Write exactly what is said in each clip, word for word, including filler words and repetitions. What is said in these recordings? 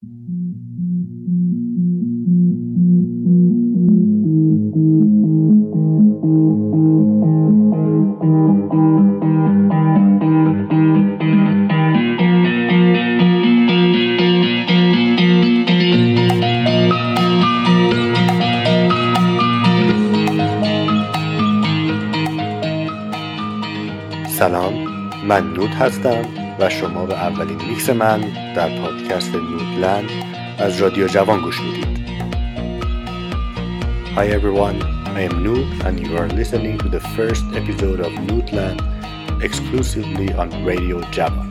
سلام، من نود هستم و شما به اولین میکس من در پادکست نودلند از رادیو جوان گوش میدید. Hi everyone, I am Nood and you are listening to the first episode of Noodland exclusively on Radio Javan.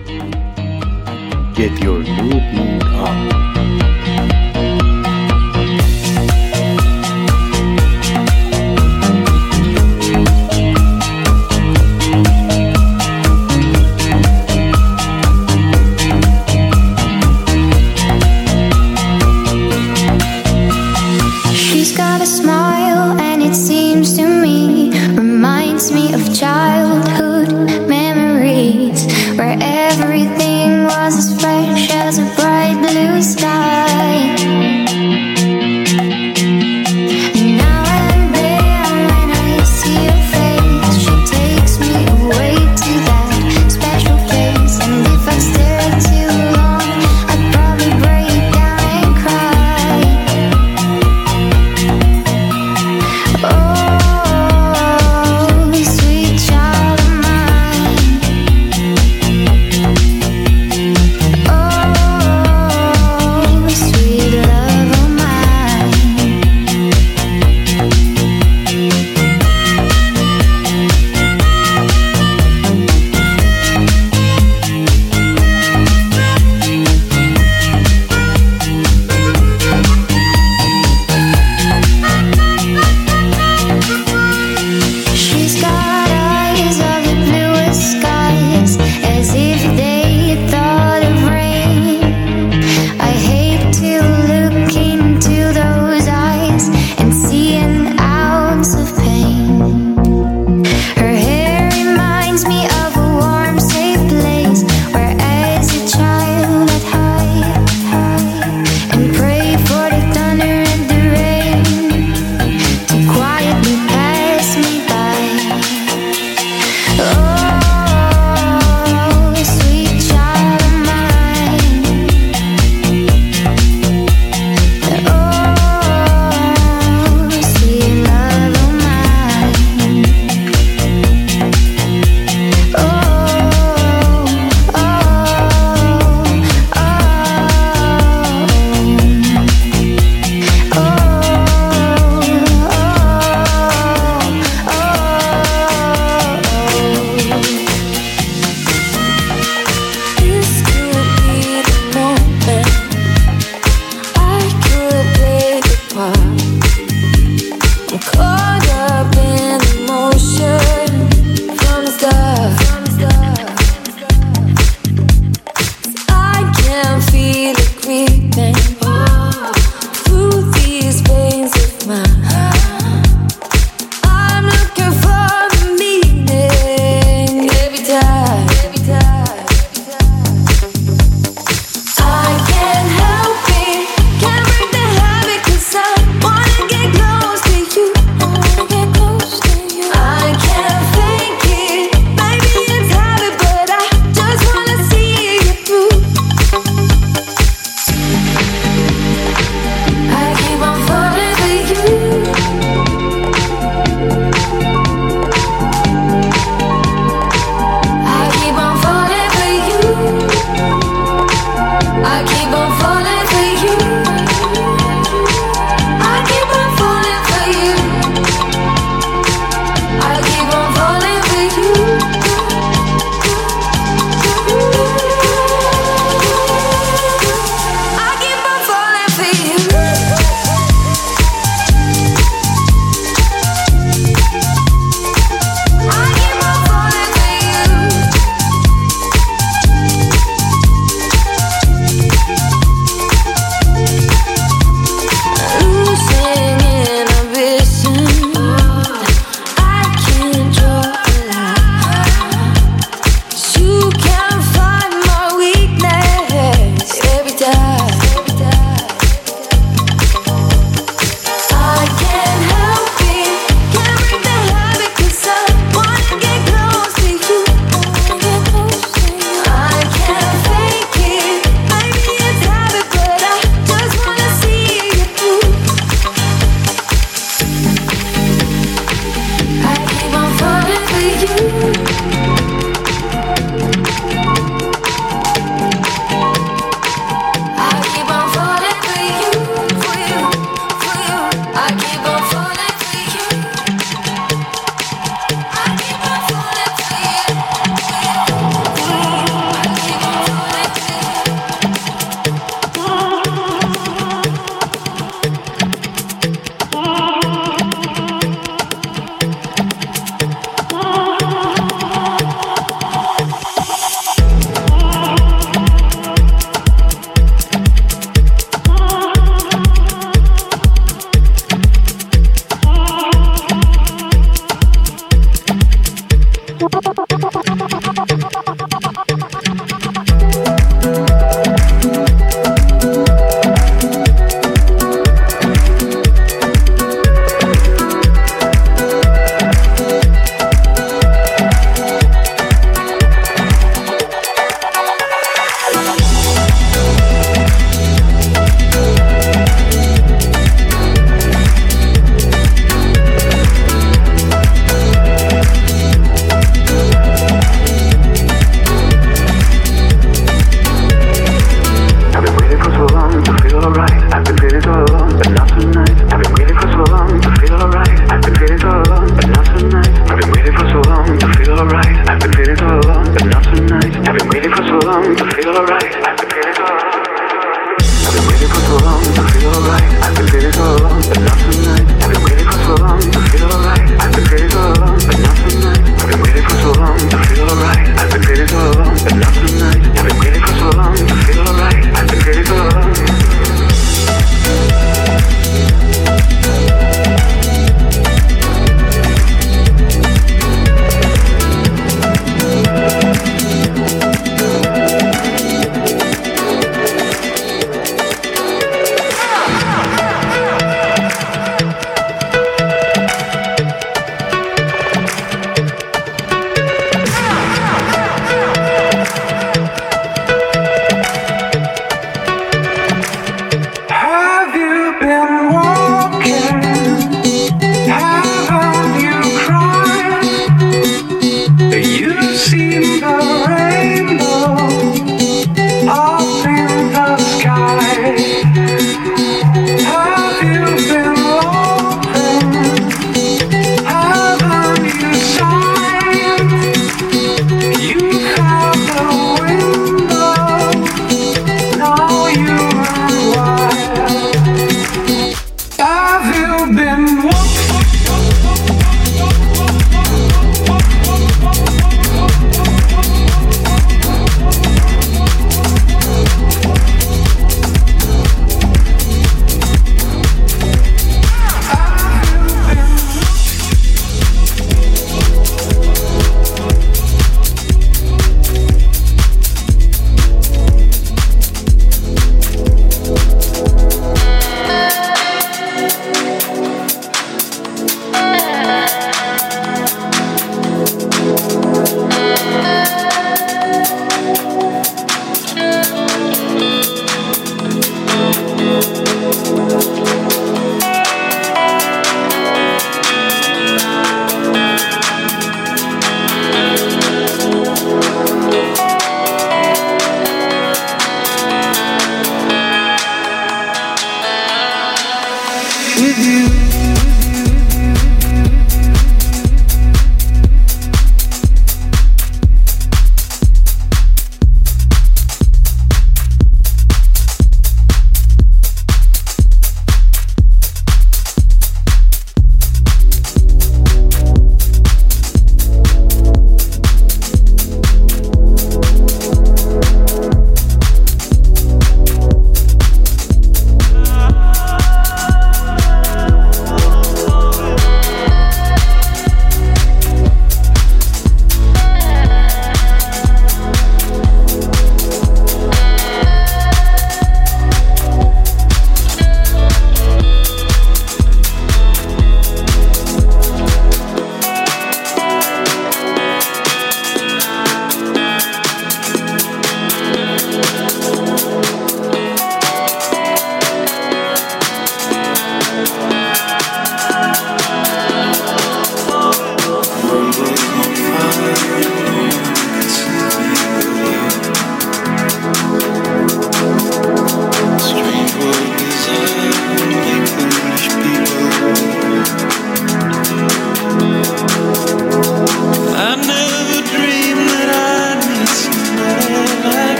Get your Nood mood on. Childhood memories where everything was as fresh as a bright blue sky. And now and then when I see her face, she takes me away to that special place. And if I stare too long, I'd probably break down and cry. Oh, oh long to feel alright. I've been waiting so long. I've been waiting for so long to feel alright. I've been waiting so long, but not tonight. I've been waiting for so long to feel alright. I've been waiting so long, but not tonight. I've been waiting for so long to feel alright. I've been waiting so long, but not tonight. I've been waiting for so long to feel alright. I've been waiting so long.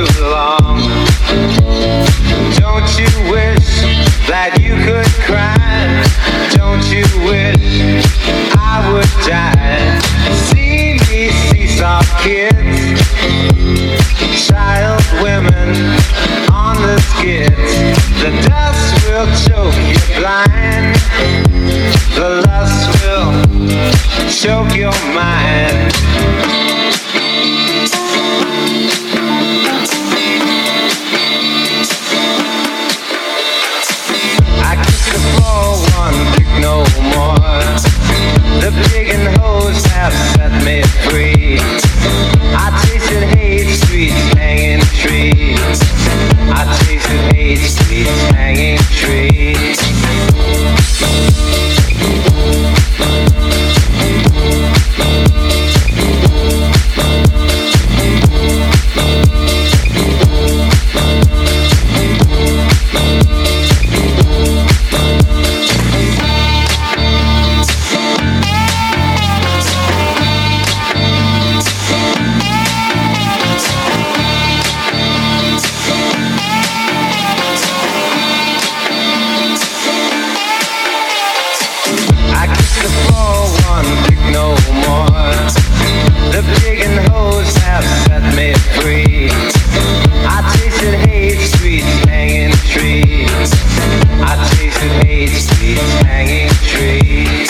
too long. Don't you wish that you could cry? Don't you wish I would die? See me see soft kids, child women on the skids. The dust will choke you blind, the lust will choke your mind. No more. The pig and hose have set me free. I tasted hate streets hanging trees. I tasted hate streets hanging trees. The pig and hose have set me free. I tasted hate streets hanging trees. I tasted hate streets hanging trees.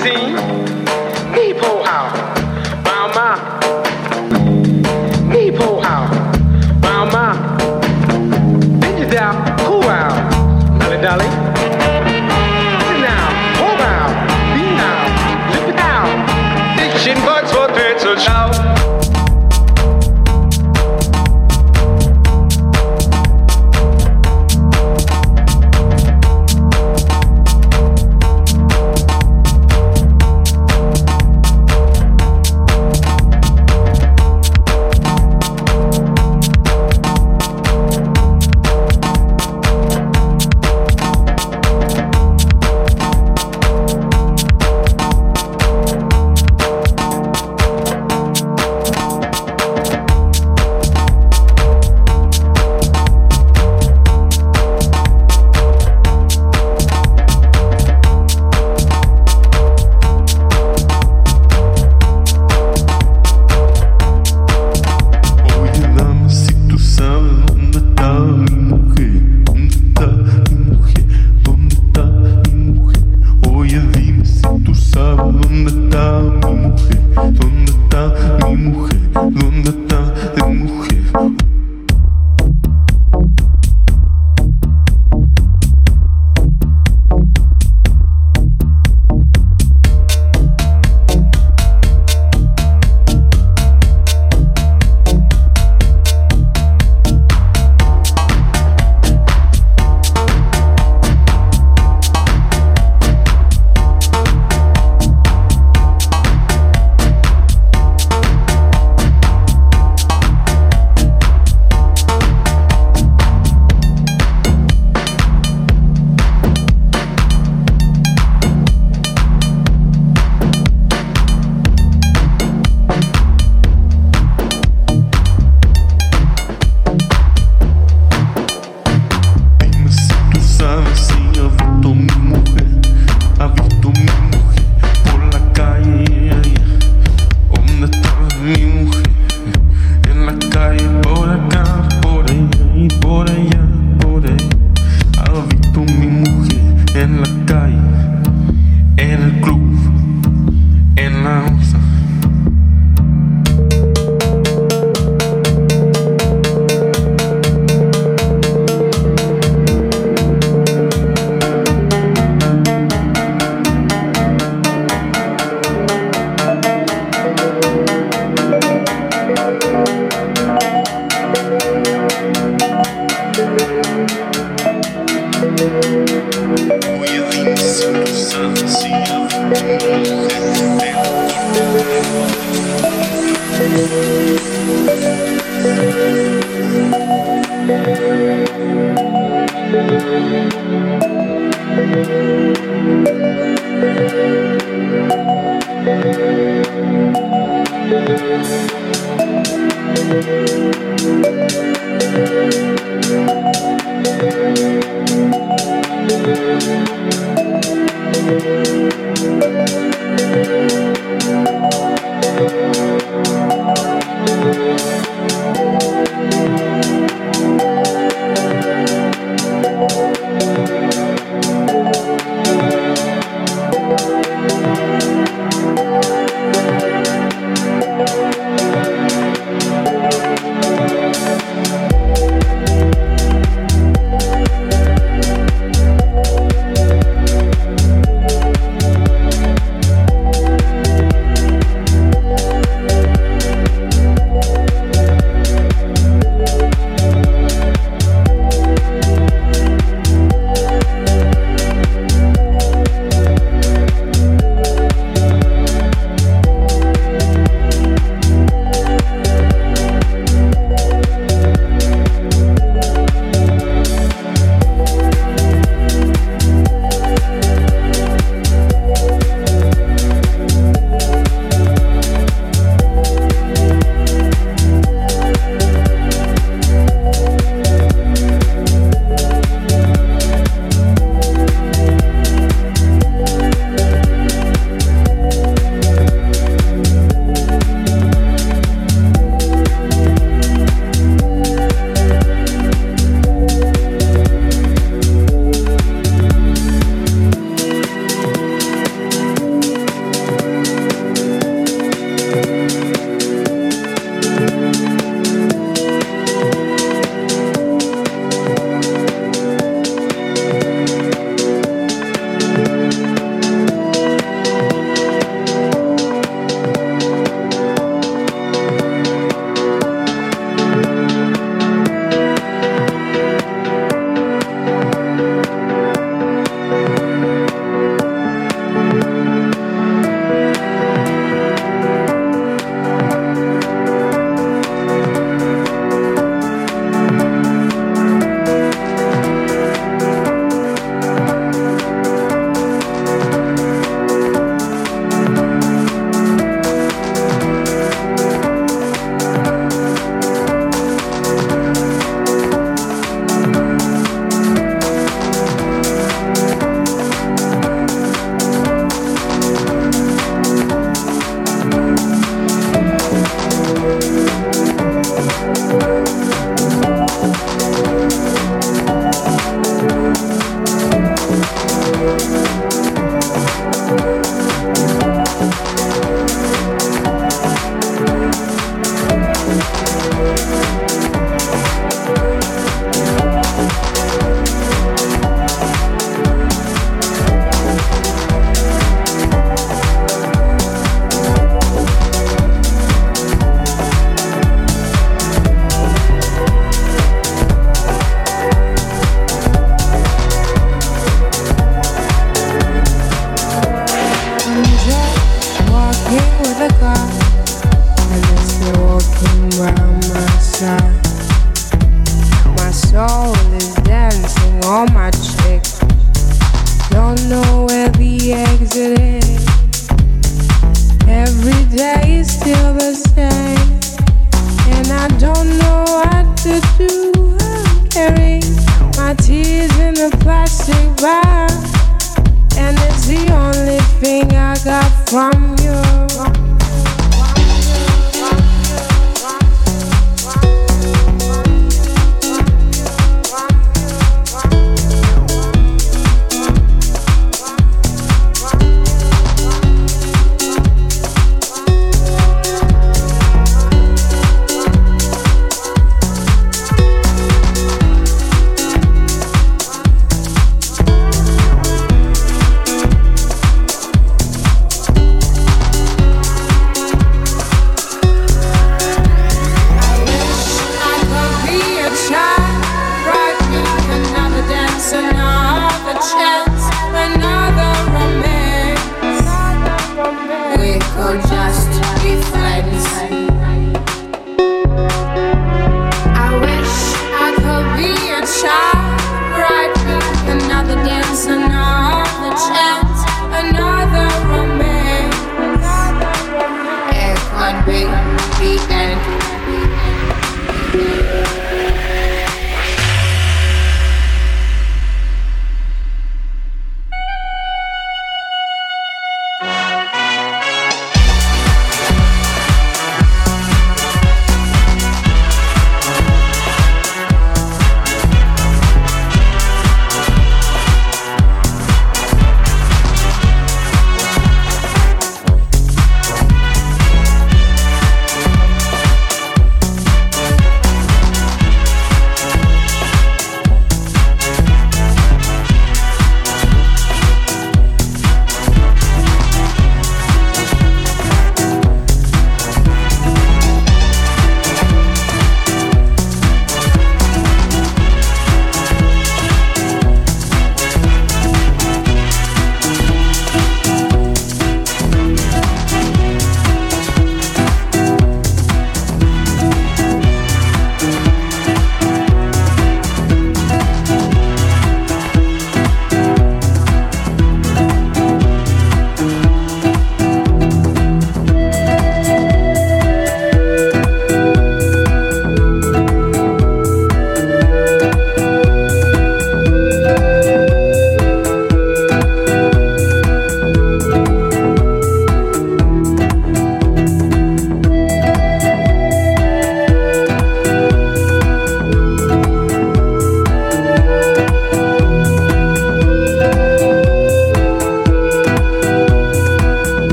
see me pull out, round my, me pull out, round my, bitches down, cool out, dolly dolly. Sit down, hold out, be now, flip it down. Ditchen bugs for threats so shout.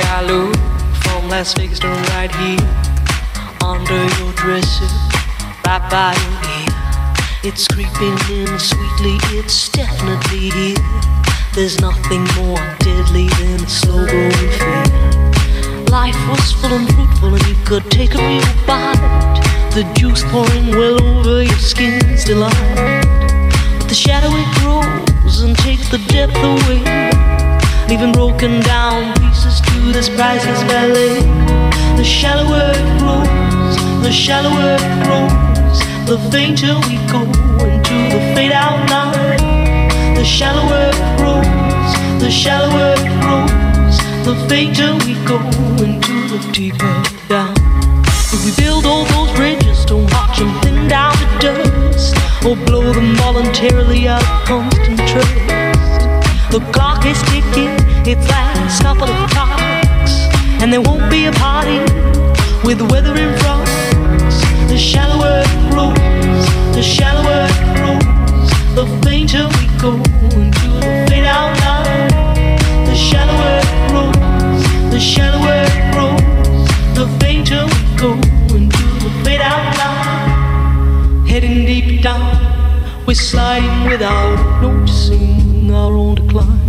shallow from Las Vegas to right here under your dresser, right by your ear. It's creeping in sweetly, it's definitely here. There's nothing more deadly than a slow-growing fear. Life was full and fruitful and you could take a real bite. The juice pouring well over your skin's delight. But the shadow it grows and takes the depth away, leaving broken down pieces to this priceless ballet. The shallower it grows, the shallower it grows, the fainter we go into the fade out line. The shallower it grows, the shallower it grows, the fainter we go into the deeper down. If we build all those bridges, don't watch them thin down to dust, or blow them voluntarily out of constant trust. The clock is ticking, its last couple of clocks, and there won't be a party with weather in front. The shallower it grows, the shallower it grows, the fainter we go into the fade out line. The shallower it grows, the shallower it grows, the fainter we go into the fade out line. Heading deep down, we're sliding without noticing our own decline.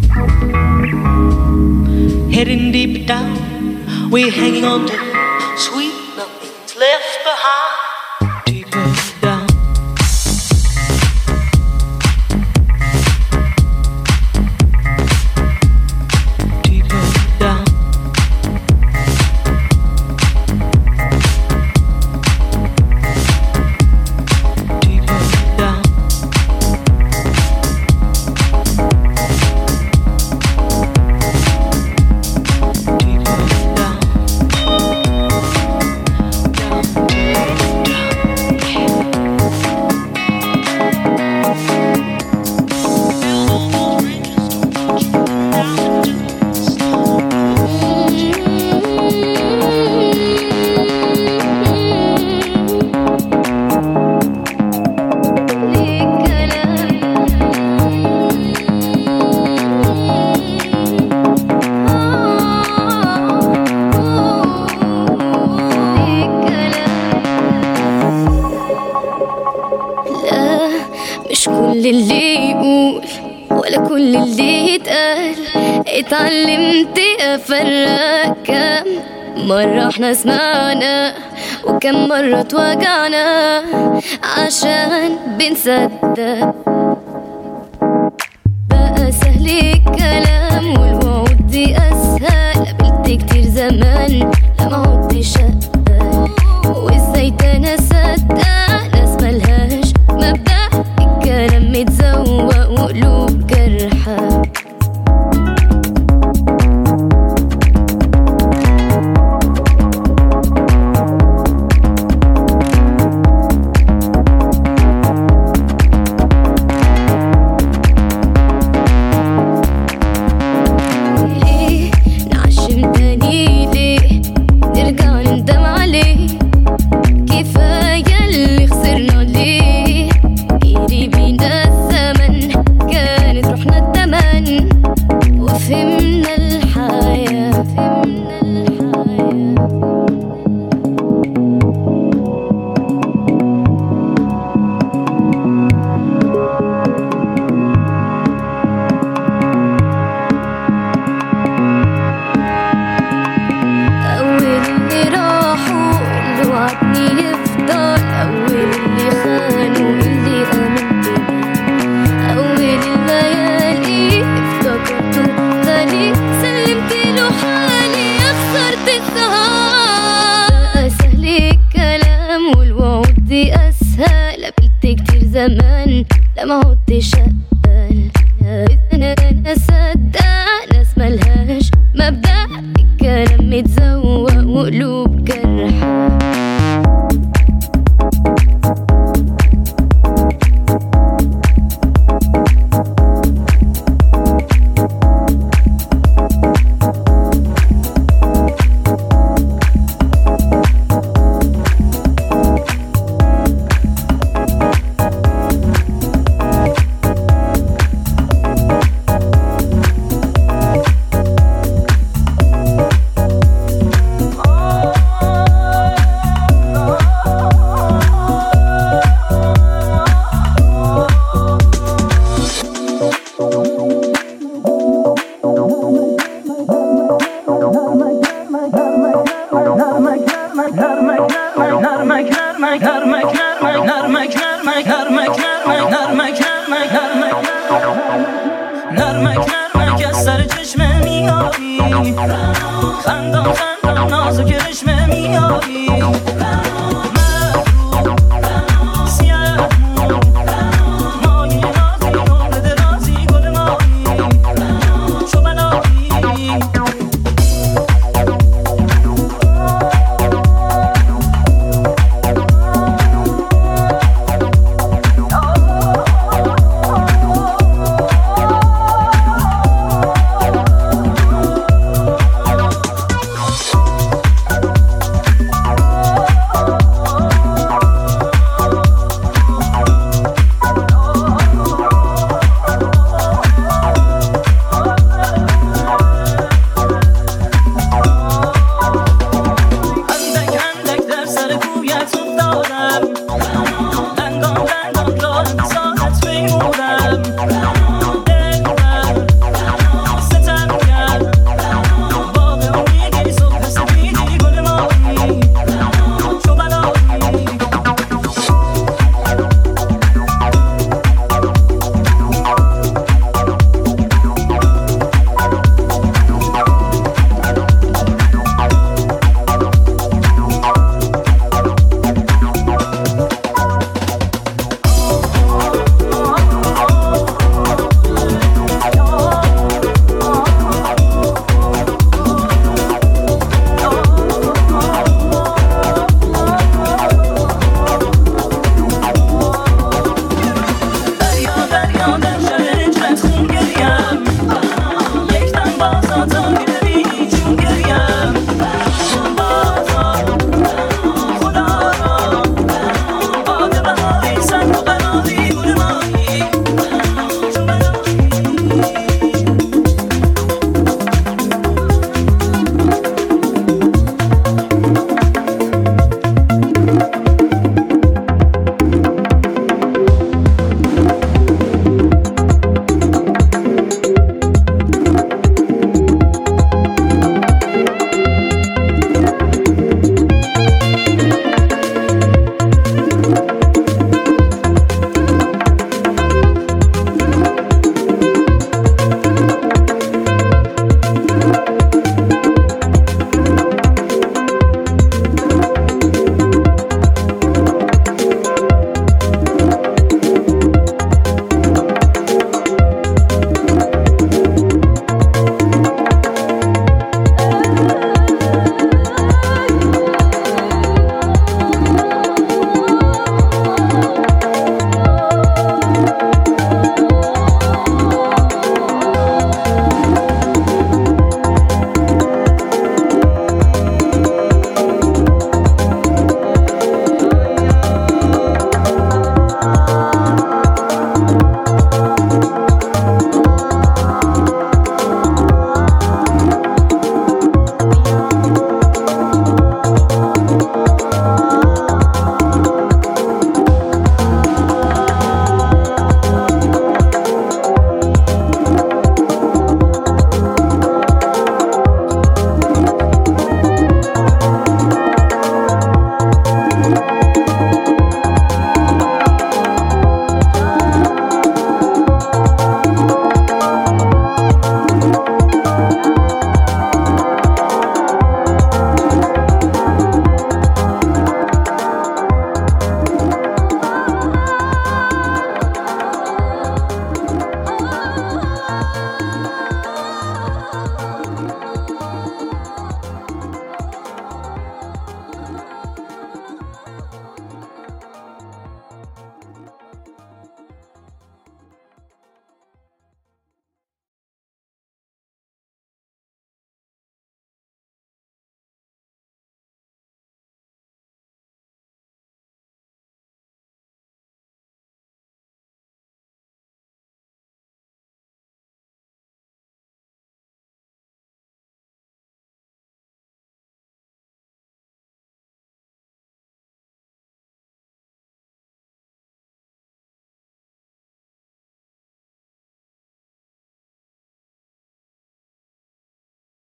Heading deep down, we're hanging on to sweet nothing's left behind. Deeper down. Deeper down. Deeper down. اللي يقول ولا كل اللي يتقال. اتعلمت افرق كم مرة احنا سمعنا وكم مرة توجعنا عشان بنصدق. بقى سهل الكلام والوعود دي اسهل. قابلت كتير زمان لما عدتش اقبل وازاي تاني اصدق ناس ملهاش مبدأ. الكلام متزوق وقلوب جرحة. زمان لما عدتش اقبل انا اصدق ناس ملهاش مبدأ. الكلام متزوق وقلوب جرحة. نرمک نرمک از سر چشمه میایی خندم خندم نازو که رشمه میایی